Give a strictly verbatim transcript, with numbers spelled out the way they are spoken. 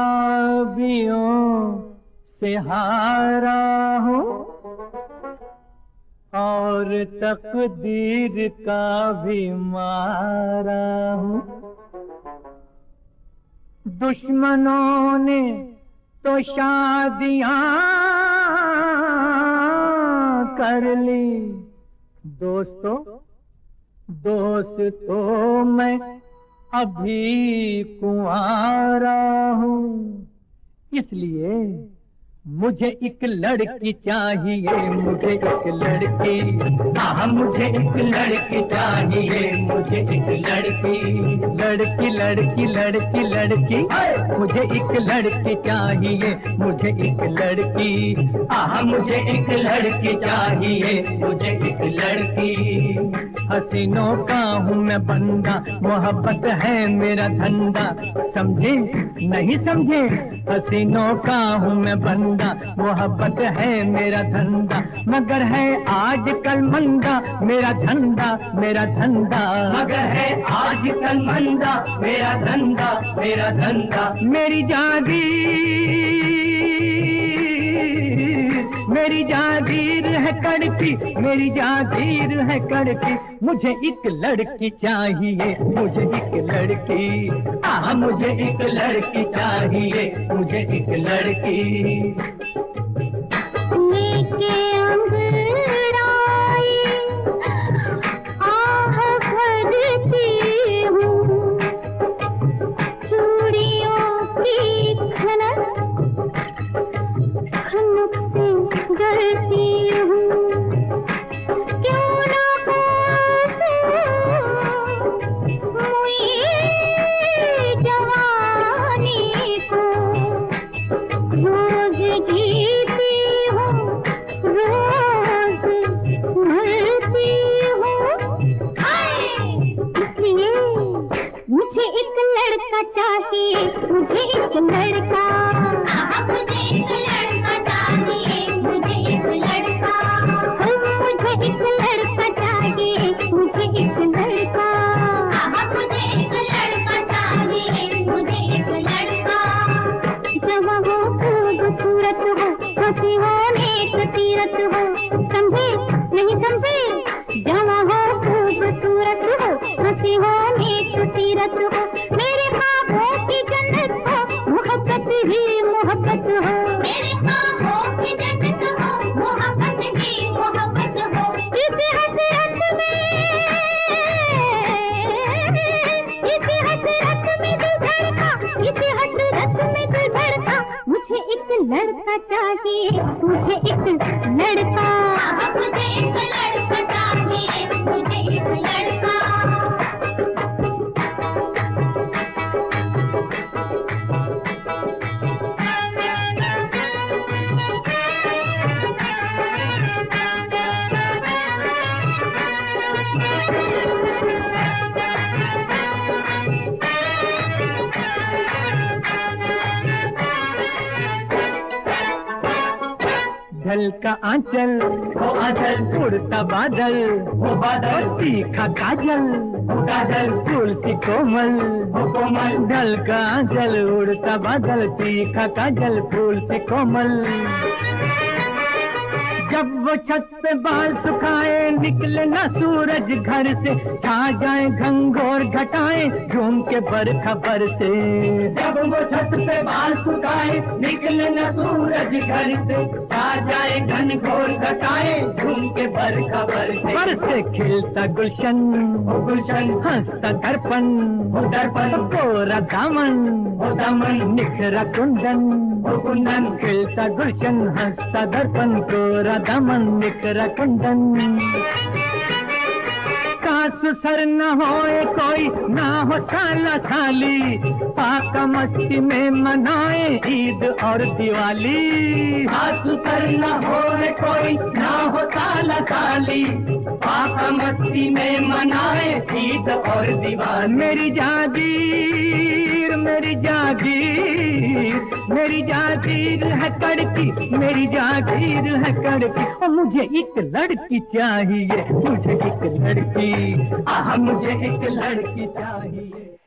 खराबियों से हारा हूँ और तकदीर का भी मारा हूँ। दुश्मनों ने तो शादियां कर ली, दोस्तों दोस्तों मैं अभी कुंवारा हूँ। इसलिए मुझे एक लड़की चाहिए, मुझे एक लड़की, हाँ मुझे एक लड़की चाहिए, मुझे एक लड़की, लड़की लड़की लड़की लड़की, मुझे एक लड़की चाहिए, मुझे एक लड़की, हाँ मुझे एक लड़की चाहिए, मुझे एक लड़की। हसीनों का हूँ मैं बंदा, मोहब्बत है मेरा धंधा, समझे नहीं समझे? हसीनों का हूँ मैं बंदा, मोहब्बत है मेरा धंधा, मगर है आजकल मंदा मेरा धंधा, मेरा धंधा मगर है आजकल मंदा मेरा धंधा, मेरा धंधा। मेरी जागीर मेरी जागीर है कड़की, मेरी जागीर है कड़की, मुझे एक लड़की चाहिए, मुझे एक लड़की, हाँ मुझे एक लड़की चाहिए, मुझे एक लड़की। लेके अंगड़ाई आह भरती हूँ, चूड़ियों की खनक खनक से डरती हूँ। क्यों ना जवानी को रोज जीती हूँ, रोज मरती हूँ। इसलिए मुझे एक लड़का चाहिए, मुझे एक लड़का, मुझे एक लड़का चाहिए, मुझे एक लड़का, मुझे एक लड़का चाहिए, मुझे एक लड़का, मुझे एक लड़का चाहिए, मुझे एक लड़का। जवां हो खूबसूरत हो, हंसी हो नेक सीरत हो, समझे नहीं समझे? जवां हो खूबसूरत हो, हंसी हो नेक सीरत हो, मेरे ख्वाबों की जन्नत हो, मोहब्बत ही मोहब्बत हो, मेरे ख्वाबों की जन्नत हो, मोहब्बत ही मोहब्बत हो। इसी हसरत में, इसी हसरत में दिल धड़का, इसी हसरत में दिल धड़का, मुझे एक लड़का चाहिए, मुझे एक लड़का, मुझे एक लड़का चाहिए, मुझे एक लड़का। ढल का आंचल हो आंचल, उड़ता बादल हो बादल, तीखा काजल हो काजल, फूल सी कोमल हो कोमल। ढल का आंचल उड़ता बादल, तीखा काजल फूल सी कोमल। जब वो छत पे बाल सुखाए, निकले ना सूरज घर से, छा जाए घंघोर घटाए झूम के बरखा बरसे। जब वो छत पे बाल सुखाए, निकले ना सूरज घर से, छा जाए घनघोर घटाए झूम के बरखा बरसे। बरसे खिलता गुलशन हो गुलशन, हंसता दर्पण हो दर्पण, कोरा दामन हो दामन, निखरा कुंदन हो कुंदन। खिलता गुलशन, हंसता दर्पण, कोरा दामन, निखरा कुंदन। सास सर न होए कोई, ना हो साला साली, पाका मस्ती में मनाए ईद और दिवाली। सास सर न होए कोई, ना हो साला साली, पाका मस्ती में मनाए ईद और दिवाली। मेरी जागीर मेरी जागीर मेरी जागीर है कड़की, मेरी जागीर है कड़की, और मुझे एक लड़की चाहिए, मुझे एक लड़की, आह मुझे एक लड़की चाहिए।